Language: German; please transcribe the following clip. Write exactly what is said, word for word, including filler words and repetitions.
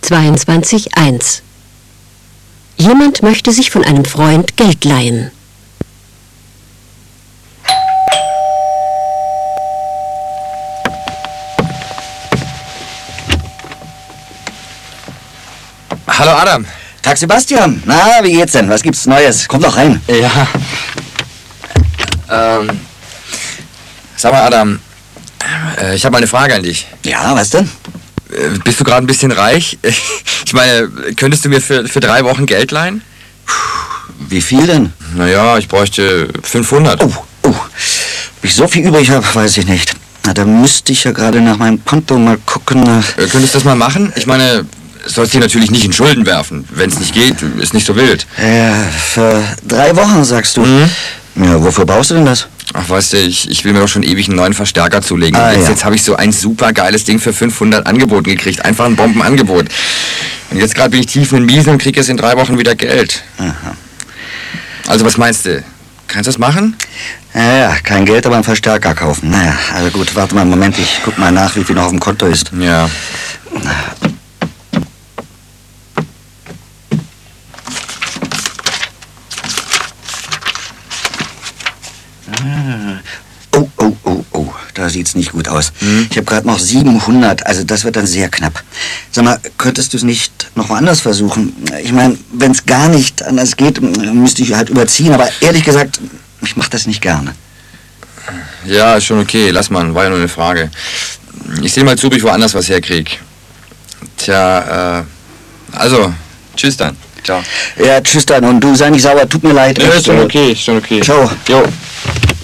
zweiundzwanzig eins. Jemand möchte sich von einem Freund Geld leihen. Hallo Adam. Tag Sebastian. Na, wie geht's denn? Was gibt's Neues? Komm doch rein. Ja. Ähm. Sag mal Adam, äh, ich habe mal eine Frage an dich. Ja, was denn? Äh, bist du gerade ein bisschen reich? Ich meine, könntest du mir für, für drei Wochen Geld leihen? Wie viel denn? Naja, ich bräuchte fünfhundert. Oh, oh. Ob ich so viel übrig habe, weiß ich nicht. Na, da müsste ich ja gerade nach meinem Konto mal gucken. Äh, könntest du das mal machen? Ich meine, sollst dich natürlich nicht in Schulden werfen. Wenn es nicht geht, ist nicht so wild. Ja, für drei Wochen, sagst du. Mhm. Ja, wofür brauchst du denn das? Ach, weißt du, ich, ich will mir doch schon ewig einen neuen Verstärker zulegen. Ah, jetzt ja. jetzt habe ich so ein super geiles Ding für fünfhundert angeboten gekriegt. Einfach ein Bombenangebot. Und jetzt gerade bin ich tief in den Miesen und kriege jetzt in drei Wochen wieder Geld. Aha. Also was meinst du? Kannst du das machen? Ja, ja, kein Geld, aber einen Verstärker kaufen. Naja, also gut, warte mal einen Moment, ich guck mal nach, wie viel noch auf dem Konto ist. Ja. Oh, oh, oh, oh, da sieht's nicht gut aus. Hm? Ich habe gerade noch siebenhundert, also das wird dann sehr knapp. Sag mal, könntest du es nicht noch woanders versuchen? Ich meine, wenn es gar nicht anders geht, müsste ich halt überziehen, aber ehrlich gesagt, ich mache das nicht gerne. Ja, ist schon okay. Lass mal, war ja nur eine Frage. Ich sehe mal zu, ob ich woanders was herkrieg. Tja, äh, also, tschüss dann. Ciao. Ja, tschüss dann und du sei nicht sauer, tut mir leid. Ja, ist schon okay, ist schon okay. Ciao. Jo.